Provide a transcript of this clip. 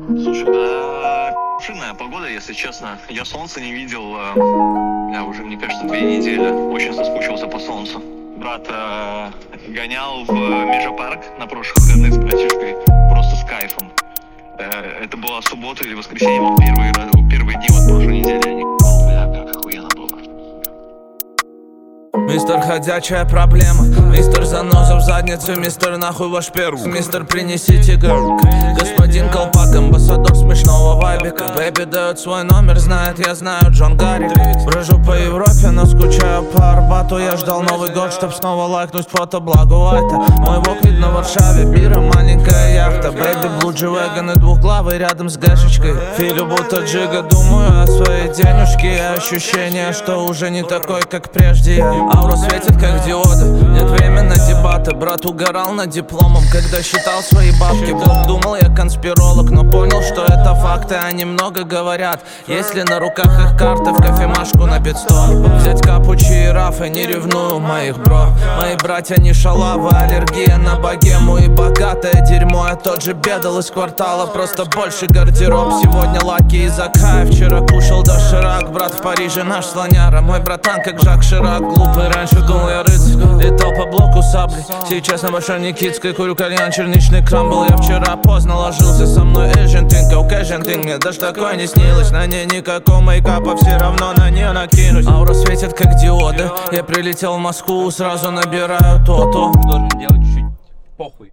Слушай, да, пшенная погода, если честно. Я солнца не видел, уже, мне кажется, 2 недели. Очень соскучился по солнцу. Брат гонял в Межапарк на прошлых выходных с братишкой, просто с кайфом. Это была суббота или воскресенье, вот первые дни вот прошлой недели. Я не бля, как охуенно было. Мистер ходячая проблема, мистер заноза в заднице, мистер нахуй ваш первый, мистер принесите girl. Господин колпак, амбассадор смешного вайбика. Бэйби дает свой номер, знает, я знаю, Джон Гарри. Брожу по Европе, но скучаю по Арбату. Я ждал Новый год, чтоб снова лайкнуть фото Благо Вайта. Мой вок видно в Варшаве, бира, маленькая яхта. Бэйби, блу, G-Wagon и двухглавый рядом с гэшечкой. Филю будто джига, думаю о своей денежке. И ощущение, что уже не такой, как прежде я. Аура светит, как диоды, нет времени на дебаты. Брат угорал над дипломом, когда считал свои бабки. Блок думал, я конспиролог, но понял, что это факты. Они много говорят, если на руках их карты. В кофемашку на 500 взять капучи и рафы, не ревную моих бро. Мои братья не шалавы, аллергия на богему и богатое дерьмо. Я тот же бедал из квартала, просто больше гардероб. Сегодня лаки из Акая, вчера кушал доширак. Брат в Париже наш слоняра, мой братан как Жак Ширак. Глупый раньше думал я рыцарь, летал по блоку саблей. Сейчас на Большой Никитской курю кальян, черничный крамбл. Я вчера поздно ложился, со мной Asian thing, Caucasian thing. Мне даже такое не снилось, на ней никакого мейкапа, все равно на нее накинусь. Аура светит как диоды, я прилетел в Москву, сразу набираю то-то. Должен делать чуть-чуть похуй.